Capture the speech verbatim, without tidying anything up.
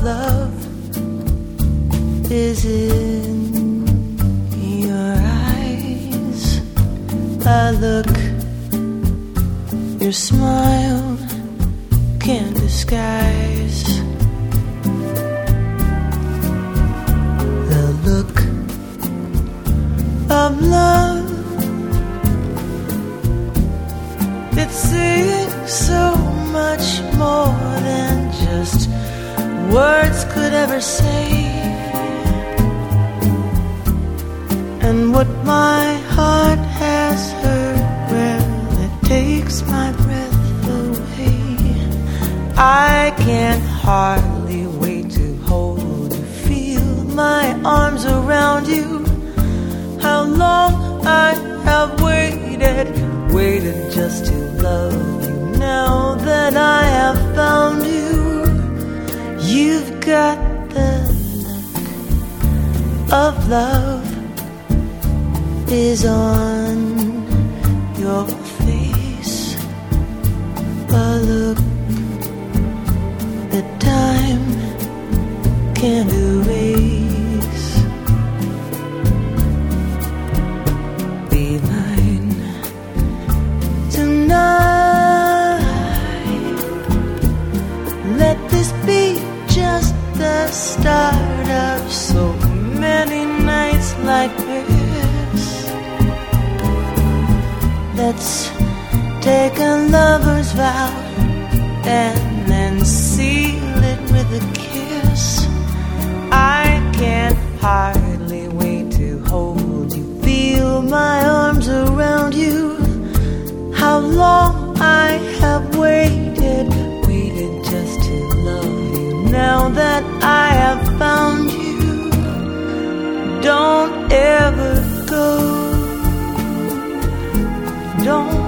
love is in your eyes. I look, your smile can't disguise the look of love. It's saying so much more than just words could ever say. And what my heart has heard, well, it takes my breath away. I can hardly wait to hold you, feel my arms around you. How long I have waited, waited just to love you. Now that I have found you, you've got the look of love is on your face, a look that time can't erase. Be mine tonight. Let this be just the start of so many nights like this. Let's take a lover's vow and then seal it with a kiss. I can't hardly wait to hold you, feel my arms around you. How long I have waited, waited just to love you. Now that I have found you, don't ever go. Don't